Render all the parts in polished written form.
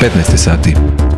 15 sati.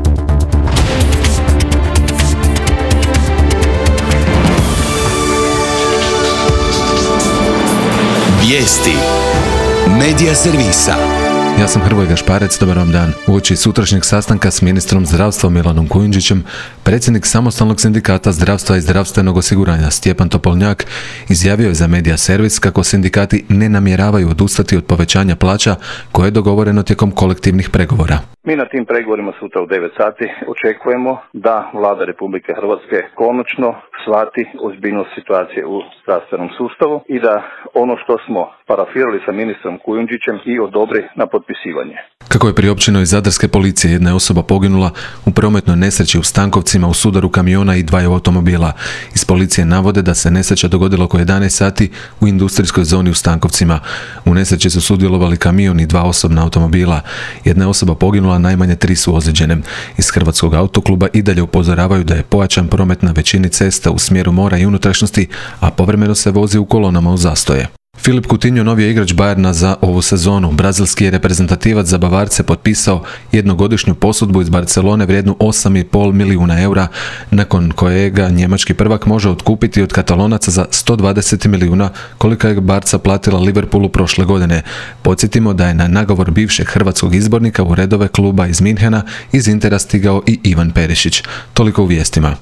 Vijesti Medija servisa. Ja sam Hrvoje Gašparec, dobar vam dan. Uoči sutrašnjeg sastanka s ministrom zdravstva Milanom Kujundžićem, predsjednik Samostalnog sindikata zdravstva i zdravstvenog osiguranja Stjepan Topolnjak izjavio je za Medija servis kako sindikati ne namjeravaju odustati od povećanja plaća koje je dogovoreno tijekom kolektivnih pregovora. Mi na tim pregovorima sutra u 9 sati očekujemo da Vlada Republike Hrvatske konačno shvati ozbiljnost situacije u zdravstvenom sustavu i da ono što smo parafirali sa ministrom Kujundžićem i odobri na potpisivanje. Kako je priopćeno iz Zadarske policije, jedna je osoba poginula u prometnoj nesreći u Stankovcima u sudaru kamiona i dvaju automobila. Iz policije navode da se nesreća dogodila oko 11 sati u industrijskoj zoni u Stankovcima. U nesreći su sudjelovali kamion i dva osobna automobila. Jedna je osoba poginula, najmanje 3 su ozlijeđene. Iz Hrvatskog autokluba i dalje upozoravaju da je pojačan promet na većini cesta u smjeru mora i unutrašnjosti, a povremeno se vozi u kolonama u zastoje. Filip Coutinho novi je igrač Bayerna za ovu sezonu. Brazilski je reprezentativac za Bavarce potpisao jednogodišnju posudbu iz Barcelone vrijednu 8,5 milijuna eura, nakon kojega njemački prvak može otkupiti od Katalonaca za 120 milijuna koliko je Barca platila Liverpoolu prošle godine. Podsjetimo da je na nagovor bivšeg hrvatskog izbornika u redove kluba iz Minhena iz Intera stigao i Ivan Perišić. Toliko u vijestima.